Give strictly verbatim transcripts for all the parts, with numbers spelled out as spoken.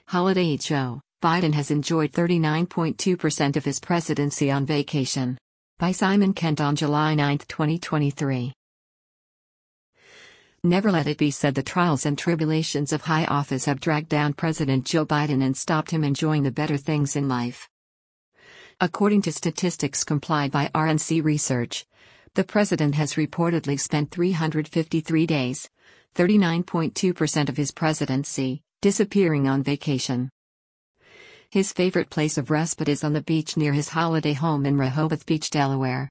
Holiday Show, Biden has enjoyed thirty-nine point two percent of his presidency on vacation. By Simon Kent on July ninth, twenty twenty-three. Never let it be said the trials and tribulations of high office have dragged down President Joe Biden and stopped him enjoying the better things in life. According to statistics compiled by R N C Research, the president has reportedly spent three hundred fifty-three days, thirty-nine point two percent of his presidency, disappearing on vacation. His favorite place of respite is on the beach near his holiday home in Rehoboth Beach, Delaware.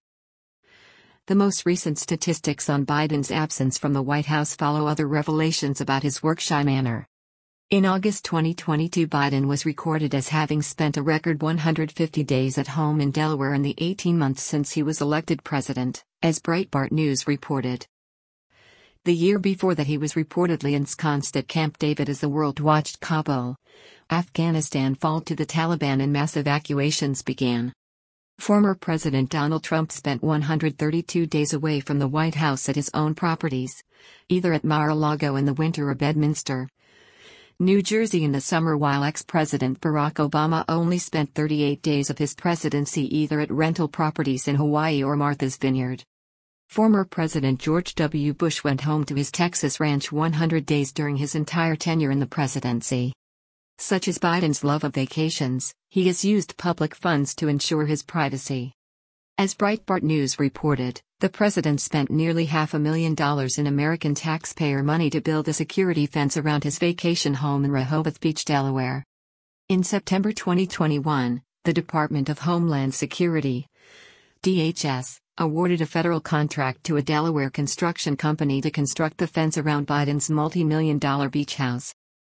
The most recent statistics on Biden's absence from the White House follow other revelations about his work-shy manner. In August twenty twenty-two, Biden was recorded as having spent a record one hundred fifty days at home in Delaware in the eighteen months since he was elected president, as Breitbart News reported. The year before that he was reportedly ensconced at Camp David as the world watched Kabul, Afghanistan fall to the Taliban and mass evacuations began. Former President Donald Trump spent one hundred thirty-two days away from the White House at his own properties, either at Mar-a-Lago in the winter or Bedminster, New Jersey in the summer, while ex-President Barack Obama only spent thirty-eight days of his presidency either at rental properties in Hawaii or Martha's Vineyard. Former President George W. Bush went home to his Texas ranch one hundred days during his entire tenure in the presidency. Such is Biden's love of vacations, he has used public funds to ensure his privacy. As Breitbart News reported, the president spent nearly half a million dollars in American taxpayer money to build a security fence around his vacation home in Rehoboth Beach, Delaware. In September twenty twenty-one, the Department of Homeland Security, D H S, awarded a federal contract to a Delaware construction company to construct the fence around Biden's multi-million dollar beach house.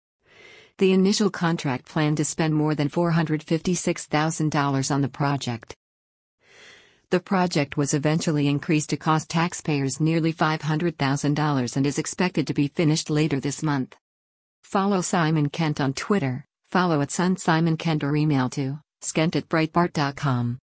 The initial contract planned to spend more than four hundred fifty-six thousand dollars on the project. The project was eventually increased to cost taxpayers nearly five hundred thousand dollars and is expected to be finished later this month. Follow Simon Kent on Twitter, follow at Son Simon Kent or email to skent at breitbart dot com.